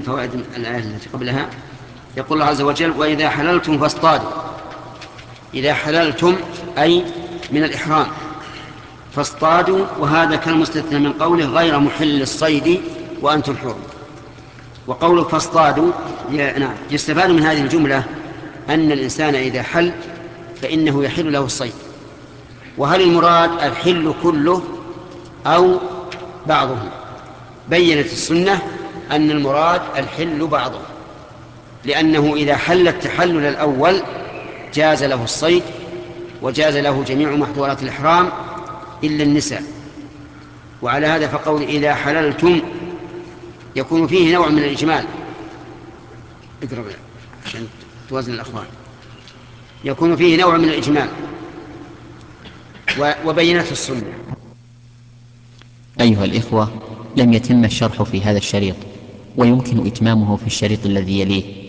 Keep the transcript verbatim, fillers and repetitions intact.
فوائد الآية التي قبلها. يقول الله عز وجل: وإذا حللتم فاصطادوا. إذا حللتم أي من الإحرام فاصطادوا، وهذا كالمستثنى من قوله غير محل الصيد وأنتم حرم. وقوله فاصطادوا نعم يستفاد من هذه الجملة أن الإنسان إذا حل فإنه يحل له الصيد. وهل المراد الحل كله أو بعضه؟ بيّنت السنة أن المراد الحل بعضه، لأنه إذا حل التحلل الأول جاز له الصيد وجاز له جميع محظورات الإحرام إلا النساء. وعلى هذا فقول إذا حللتم يكون فيه نوع من الإجمال. اقرأ عشان توازن الأخبار. يكون فيه نوع من الإجمال وبينت السنة. أيها الإخوة، لم يتم الشرح في هذا الشريط، ويمكن إتمامه في الشريط الذي يليه.